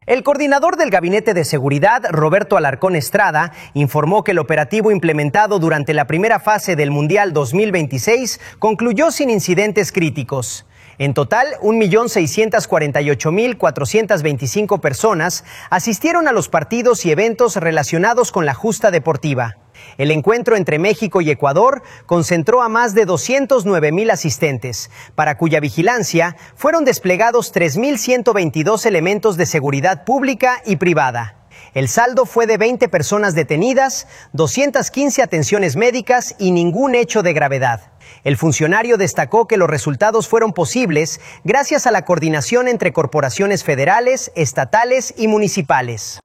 El coordinador del Gabinete de Seguridad, Roberto Alarcón Estrada, informó que el operativo implementado durante la primera fase del Mundial 2026 concluyó sin incidentes críticos. En total, 1.648.425 personas asistieron a los partidos y eventos relacionados con la justa deportiva. El encuentro entre México y Ecuador concentró a más de 209.000 asistentes, para cuya vigilancia fueron desplegados 3.122 elementos de seguridad pública y privada. El saldo fue de 20 personas detenidas, 215 atenciones médicas y ningún hecho de gravedad. El funcionario destacó que los resultados fueron posibles gracias a la coordinación entre corporaciones federales, estatales y municipales.